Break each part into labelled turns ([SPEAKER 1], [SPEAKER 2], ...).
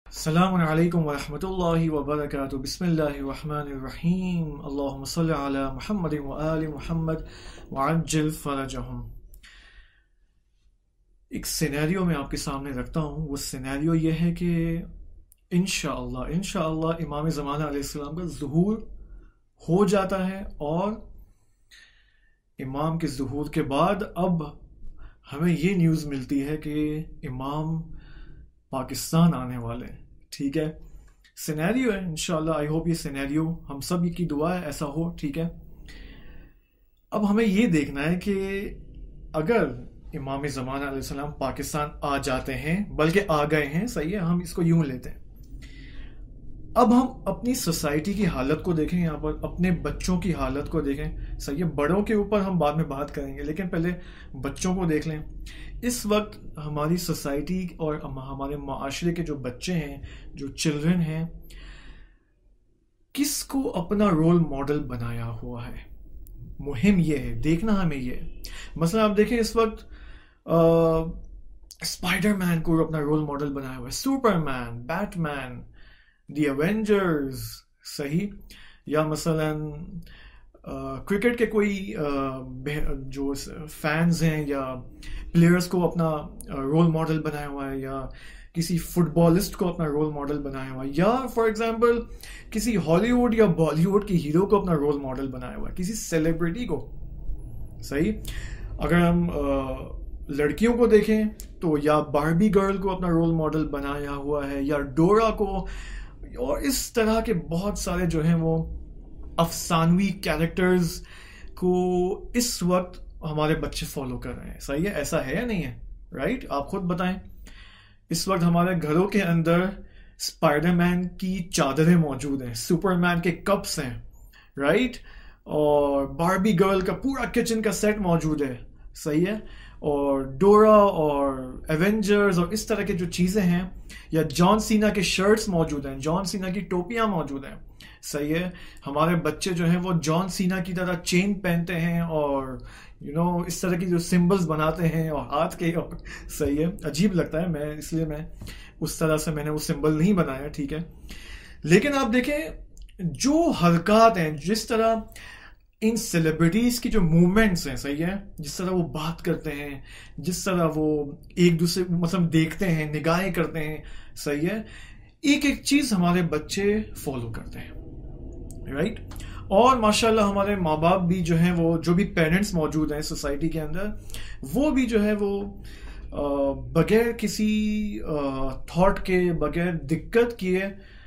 [SPEAKER 1] السلام علیکم ورحمۃ اللہ وبرکاتہ، بسم اللہ الرحمن الرحیم، اللہم صلی علی محمد وآل محمد وعجل فرجہم۔ ایک سینیریو میں آپ کے سامنے رکھتا ہوں۔ وہ سینیریو یہ ہے کہ انشاءاللہ امام زمانہ علیہ السلام کا ظہور ہو جاتا ہے، اور امام کے ظہور کے بعد اب ہمیں یہ نیوز ملتی ہے کہ امام پاکستان آنے والے ہیں۔ ٹھیک ہے، سینیریو ہے، انشاءاللہ آئی ہوپ یہ سینیریو ہم سب کی دعا ہے ایسا ہو۔ ٹھیک ہے، اب ہمیں یہ دیکھنا ہے کہ اگر امام زمانہ علیہ السلام پاکستان آ جاتے ہیں، بلکہ آ گئے ہیں، صحیح ہے، ہم اس کو یوں لیتے ہیں۔ اب ہم اپنی سوسائٹی کی حالت کو دیکھیں، یہاں پر اپنے بچوں کی حالت کو دیکھیں، صحیح ہے، بڑوں کے اوپر ہم بعد میں بات کریں گے، لیکن پہلے بچوں کو دیکھ لیں۔ اس وقت ہماری سوسائٹی اور ہمارے معاشرے کے جو بچے ہیں، جو چلڈرن ہیں، کس کو اپنا رول ماڈل بنایا ہوا ہے، مہم یہ ہے، دیکھنا ہمیں یہ ہے۔ مثلا آپ دیکھیں اس وقت اسپائڈر مین کو اپنا رول ماڈل بنایا ہوا ہے، Superman, Batman, the Avengers, صحیح، یا مثلا کرکٹ کے کوئی جو فینز ہیں یا پلیئرز کو اپنا رول ماڈل بنایا ہوا ہے، یا کسی فٹ بالسٹ کو اپنا رول ماڈل بنایا ہوا ہے، یا فار ایگزامپل کسی ہالی ووڈ یا بالی ووڈ کی ہیرو کو اپنا رول ماڈل بنایا ہوا ہے، کسی سیلیبریٹی کو، صحیح۔ اگر ہم لڑکیوں کو دیکھیں تو یا باربی گرل کو اپنا رول ماڈل بنایا ہوا ہے، یا ڈورا کو، اور اس طرح کے بہت سارے جو ہیں وہ افسانوی کیریکٹرز کو اس وقت ہمارے بچے فالو کر رہے ہیں۔ صحیح ہے، ایسا ہے یا نہیں ہے؟ رائٹ، آپ خود بتائیں۔ اس وقت ہمارے گھروں کے اندر اسپائڈر مین کی چادریں موجود ہیں، سپر مین کے کپس ہیں، رائٹ، اور باربی گرل کا پورا کچن کا سیٹ موجود ہے، صحیح ہے، اور ڈورا اور ایونجرز اور اس طرح کے جو چیزیں ہیں، یا جان سینا کے شرٹس موجود ہیں، جان سینا کی ٹوپیاں موجود ہیں، صحیح ہے۔ ہمارے بچے جو ہیں وہ جان سینا کی طرح چین پہنتے ہیں، اور اس طرح کی جو سمبلز بناتے ہیں اور ہاتھ کے، اور صحیح ہے، عجیب لگتا ہے، اس لیے میں اس طرح سے میں نے وہ سمبل نہیں بنایا، ٹھیک ہے۔ لیکن آپ دیکھیں جو حرکات ہیں، جس طرح ان سیلیبریٹیز کی جو موومنٹس ہیں، صحیح ہے، جس طرح وہ بات کرتے ہیں، جس طرح وہ ایک دوسرے مطلب دیکھتے ہیں، نگاہیں کرتے ہیں، صحیح ہے، ایک ایک چیز ہمارے بچے فالو کرتے ہیں، رائٹ۔ اور ماشاءاللہ ہمارے ماں باپ بھی جو ہیں، وہ جو بھی پیرنٹس موجود ہیں سوسائٹی کے اندر، وہ بھی جو ہے وہ بغیر کسی تھاٹ کے، بغیر دقت کیے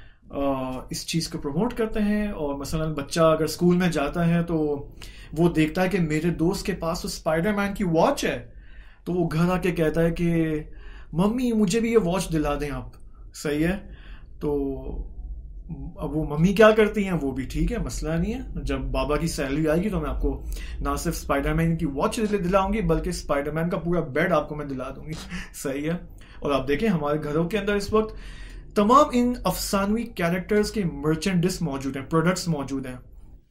[SPEAKER 1] اس چیز کو پروموٹ کرتے ہیں۔ اور مثلا بچہ اگر اسکول میں جاتا ہے تو وہ دیکھتا ہے کہ میرے دوست کے پاس تو اسپائڈر مین کی واچ ہے، تو وہ گھر آ کے کہتا ہے کہ ممی مجھے بھی یہ واچ دلا دیں آپ، صحیح ہے۔ تو اب وہ ممی کیا کرتی ہیں، وہ بھی ٹھیک ہے، مسئلہ نہیں ہے، جب بابا کی سیلری آئے گی تو میں آپ کو نہ صرف اسپائڈر مین کی واچ دلاؤں گی، بلکہ اسپائڈر مین کا پورا بیڈ آپ کو میں دلا دوں گی، صحیح ہے۔ اور آپ دیکھیں ہمارے گھروں کے اندر اس وقت تمام ان افسانوی کیریکٹرز کے مرچنڈس موجود ہیں، پروڈکٹس موجود ہیں۔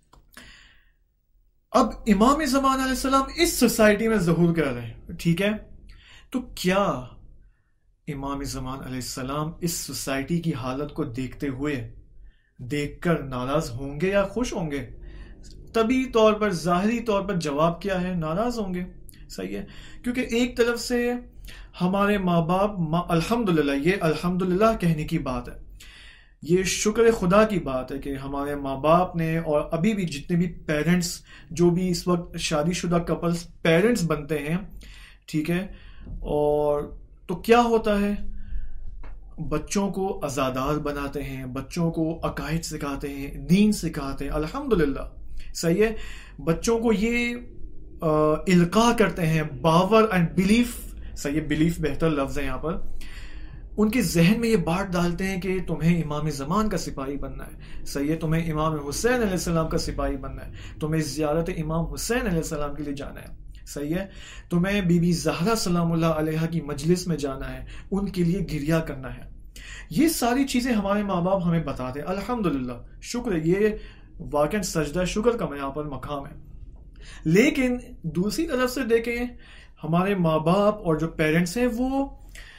[SPEAKER 1] اب امام زمان علیہ السلام اس سوسائٹی میں ظہور کر رہے ہیں، ٹھیک ہے، تو کیا امام زمان علیہ السلام اس سوسائٹی کی حالت کو دیکھتے ہوئے، دیکھ کر ناراض ہوں گے یا خوش ہوں گے؟ طبی طور پر، ظاہری طور پر جواب کیا ہے، ناراض ہوں گے، صحیح ہے۔ کیونکہ ایک طرف سے ہمارے ماں باپ، الحمدللہ، یہ الحمدللہ کہنے کی بات ہے، یہ شکر خدا کی بات ہے کہ ہمارے ماں باپ نے، اور ابھی بھی جتنے بھی پیرنٹس، جو بھی اس وقت شادی شدہ کپلز پیرنٹس بنتے ہیں، ٹھیک ہے، اور تو کیا ہوتا ہے، بچوں کو عزادار بناتے ہیں، بچوں کو عقائد سکھاتے ہیں، دین سکھاتے ہیں، الحمدللہ، صحیح ہے۔ بچوں کو یہ القاء کرتے ہیں، باور اینڈ بلیف، صحیح، بلیف بہتر لفظ ہے یہاں پر، ان کے ذہن میں یہ بات ڈالتے ہیں کہ تمہیں امام زمان کا سپاہی بننا ہے، صحیح ہے، تمہیں امام حسین علیہ السلام کا سپاہی بننا ہے، تمہیں زیارت امام حسین علیہ السلام کے لیے جانا ہے، صحیح ہے، تمہیں بی بی زہرا سلام اللہ علیہ کی مجلس میں جانا ہے، ان کے لیے گریا کرنا ہے۔ یہ ساری چیزیں ہمارے ماں باپ ہمیں بتاتے ہیں، الحمدللہ، شکر ہے، یہ واقعاً سجدہ شکر کا یہاں پر مقام ہے۔ لیکن دوسری طرف سے دیکھیں، ہمارے ماں باپ اور جو پیرنٹس ہیں، وہ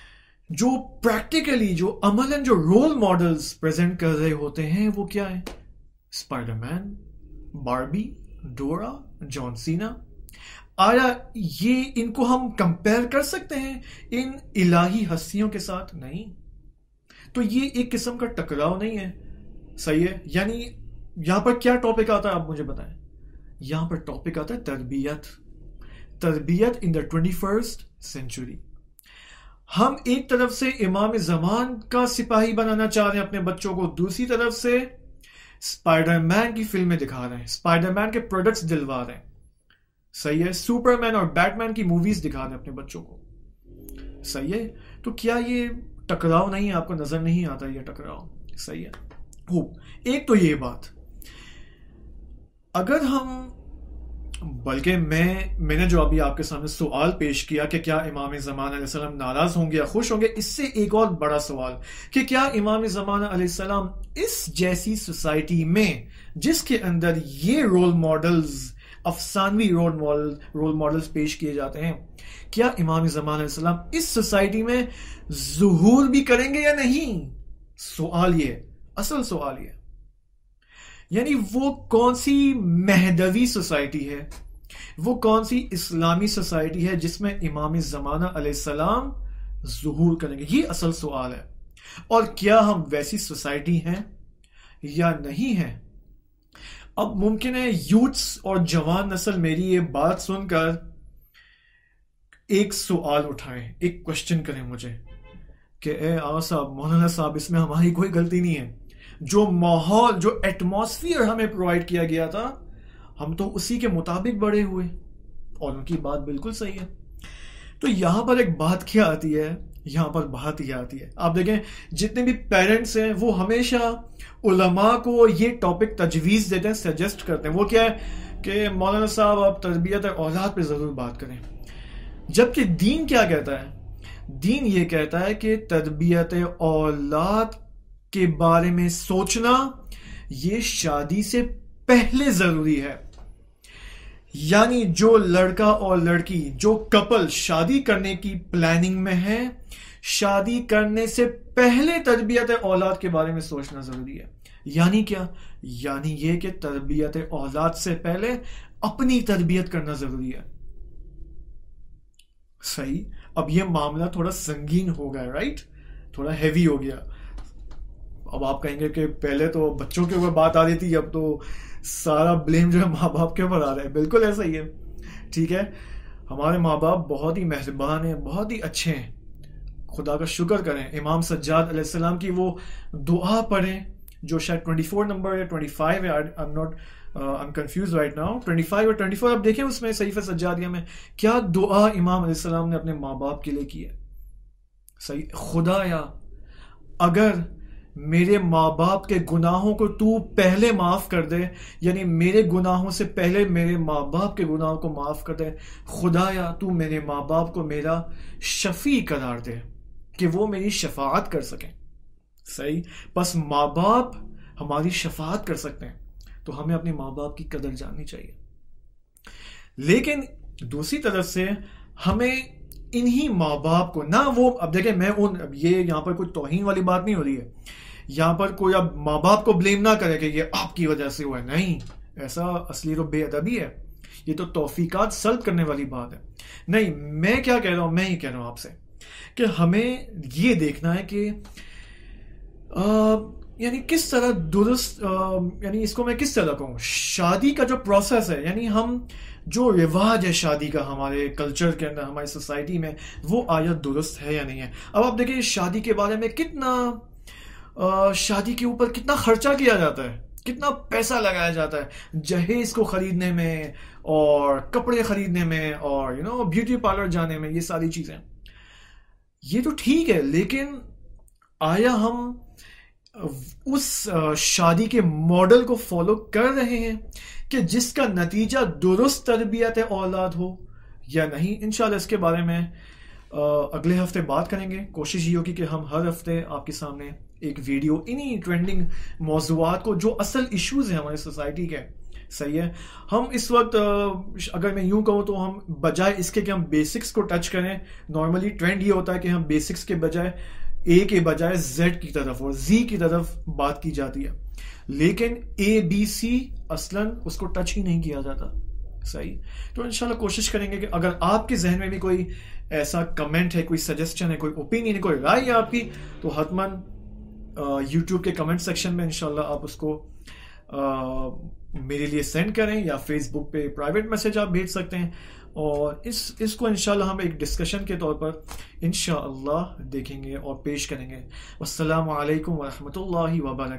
[SPEAKER 1] جو پریکٹیکلی جو عملاً جو رول ماڈلز پریزنٹ کر رہے ہوتے ہیں وہ کیا ہے؟ Spiderman, Barbie, Dora, John Cena. آیا یہ ان کو ہم کمپیئر کر سکتے ہیں ان الہی ہستیوں کے ساتھ؟ نہیں. تو یہ ایک قسم کا ٹکراؤ نہیں ہے. صحیح ہے. یعنی یہاں پر کیا ٹاپک آتا ہے آپ مجھے بتائیں. یہاں پر ٹاپک آتا ہے تربیت ان دا 21st century. ہم ایک طرف سے امام زمان کا سپاہی بنانا چاہ رہے ہیں اپنے بچوں کو، دوسری طرف سے اسپائڈر مین کی فلمیں دکھا رہے ہیں، اسپائڈر مین کے پروڈکٹس دلوا رہے ہیں. صحیح ہے. سپر مین اور بیٹ مین کی موویز دکھا رہے ہیں اپنے بچوں کو. صحیح ہے. تو کیا یہ ٹکراؤ نہیں ہے؟ آپ کو نظر نہیں آتا یہ ٹکراؤ؟ صحیح ہے. ایک تو یہ بات، اگر ہم بلکہ میں نے جو ابھی آپ کے سامنے سوال پیش کیا کہ کیا امام زمان علیہ السلام ناراض ہوں گے یا خوش ہوں گے، اس سے ایک اور بڑا سوال کہ کیا امام زمان علیہ السلام اس جیسی سوسائٹی میں جس کے اندر یہ رول ماڈلز، افسانوی رول ماڈلز پیش کیے جاتے ہیں، کیا امام زمان علیہ السلام اس سوسائٹی میں ظہور بھی کریں گے یا نہیں؟ سوال یہ، اصل سوال یہ، یعنی وہ کون سی مہدوی سوسائٹی ہے، وہ کون سی اسلامی سوسائٹی ہے جس میں امام زمانہ علیہ السلام ظہور کریں گے؟ یہ اصل سوال ہے. اور کیا ہم ویسی سوسائٹی ہیں یا نہیں ہیں؟ اب ممکن ہے یوتھس اور جوان نسل میری یہ بات سن کر ایک سوال اٹھائیں، ایک کوشچن کریں مجھے کہ اے صاحب، مولانا صاحب، اس میں ہماری کوئی غلطی نہیں ہے. جو ماحول، جو ایٹماسفیئر ہمیں پرووائڈ کیا گیا تھا، ہم تو اسی کے مطابق بڑے ہوئے. اور ان کی بات بالکل صحیح ہے. تو یہاں پر ایک بات کیا آتی ہے، یہاں پر بات یہ آتی ہے، آپ دیکھیں جتنے بھی پیرنٹس ہیں وہ ہمیشہ علماء کو یہ ٹاپک تجویز دیتے ہیں، سجیسٹ کرتے ہیں. وہ کیا ہے کہ مولانا صاحب آپ تربیت اولاد پہ ضرور بات کریں. جبکہ دین کیا کہتا ہے؟ دین یہ کہتا ہے کہ تربیت اولاد کے بارے میں سوچنا یہ شادی سے پہلے ضروری ہے. یعنی جو لڑکا اور لڑکی، جو کپل شادی کرنے کی پلاننگ میں ہے، شادی کرنے سے پہلے تربیت اولاد کے بارے میں سوچنا ضروری ہے. یعنی کیا؟ یعنی یہ کہ تربیت اولاد سے پہلے اپنی تربیت کرنا ضروری ہے. صحیح. اب یہ معاملہ تھوڑا سنگین ہو گیا، رائٹ؟ تھوڑا ہیوی ہو گیا. اب آپ کہیں گے کہ پہلے تو بچوں کے اوپر بات آ رہی تھی، اب تو سارا بلیم جو ہے ماں باپ کے اوپر آ رہا ہے. بالکل ایسا ہی ہے. ٹھیک ہے. ہمارے ماں باپ بہت ہی مہربان ہیں، بہت ہی اچھے ہیں، خدا کا شکر کریں. امام سجاد علیہ السلام کی وہ دعا پڑھیں جو شاید 24 نمبر یا 25 ہے، I'm confused right now. 25 اور 24 آپ دیکھیں اس میں صحیفہ سجادیہ میں کیا دعا امام علیہ السلام نے اپنے ماں باپ کے لیے کی ہے. صحیح. خدایا اگر میرے ماں باپ کے گناہوں کو تو پہلے معاف کر دے، یعنی میرے گناہوں سے پہلے میرے ماں باپ کے گناہوں کو معاف کر دے. خدایا تو میرے ماں باپ کو میرا شفیع قرار دے کہ وہ میری شفاعت کر سکیں. صحیح. بس ماں باپ ہماری شفاعت کر سکتے ہیں، تو ہمیں اپنے ماں باپ کی قدر جاننی چاہیے. لیکن دوسری طرف سے ہمیں انہی ماں باپ کو نہ وہ، اب دیکھیں میں اب یہ یہاں پر کوئی توہین والی بات نہیں ہو رہی ہے، یہاں پر کوئی اب ماں باپ کو بلیم نہ کرے کہ یہ آپ کی وجہ سے ہوا ہے. نہیں، ایسا اصلی تو بے ادبی ہے، یہ تو توفیقات سلب کرنے والی بات ہے. نہیں، میں کیا کہہ رہا ہوں، میں یہ کہہ رہا ہوں آپ سے کہ ہمیں یہ دیکھنا ہے کہ یعنی کس طرح درست، یعنی اس کو میں کس طرح کہوں، شادی کا جو پروسیس ہے، یعنی ہم جو رواج ہے شادی کا ہمارے کلچر کے اندر، ہماری سوسائٹی میں، وہ آیا درست ہے یا نہیں ہے. اب آپ دیکھیں شادی کے بارے میں کتنا، شادی کے اوپر کتنا خرچہ کیا جاتا ہے، کتنا پیسہ لگایا جاتا ہے جہیز کو خریدنے میں اور کپڑے خریدنے میں اور بیوٹی پارلر جانے میں، یہ ساری چیزیں. یہ تو ٹھیک ہے، لیکن آیا ہم اس شادی کے ماڈل کو فالو کر رہے ہیں کہ جس کا نتیجہ درست تربیت اولاد ہو یا نہیں؟ انشاءاللہ اس کے بارے میں اگلے ہفتے بات کریں گے. کوشش یہ ہوگی کہ ہم ہر ہفتے آپ کے سامنے ایک ویڈیو انہی ٹرینڈنگ موضوعات کو، جو اصل ایشوز ہیں ہماری سوسائٹی کے، صحیح ہے. ہم اس وقت اگر میں یوں کہوں تو ہم بجائے اس کے کہ ہم بیسکس کو ٹچ کریں، نارملی ٹرینڈ یہ ہوتا ہے کہ ہم بیسکس کے بجائے اے کے بجائے زیڈ کی طرف اور زی کی طرف بات کی جاتی ہے، لیکن اے بی سی اصلاً اس کو ٹچ ہی نہیں کیا جاتا. صحیح. تو انشاءاللہ کوشش کریں گے کہ اگر آپ کے ذہن میں بھی کوئی ایسا کمنٹ ہے، کوئی سجیسشن ہے، کوئی اوپینین ہے، کوئی رائے ہے آپ کی، تو حتماً یوٹیوب کے کمنٹ سیکشن میں انشاءاللہ آپ اس کو میرے لیے سینڈ کریں، یا فیس بک پہ پرائیویٹ میسج آپ بھیج سکتے ہیں، اور اس کو انشاءاللہ ہم ایک ڈسکشن کے طور پر انشاءاللہ دیکھیں گے اور پیش کریں گے. والسلام علیکم ورحمۃ اللہ وبرکاتہ.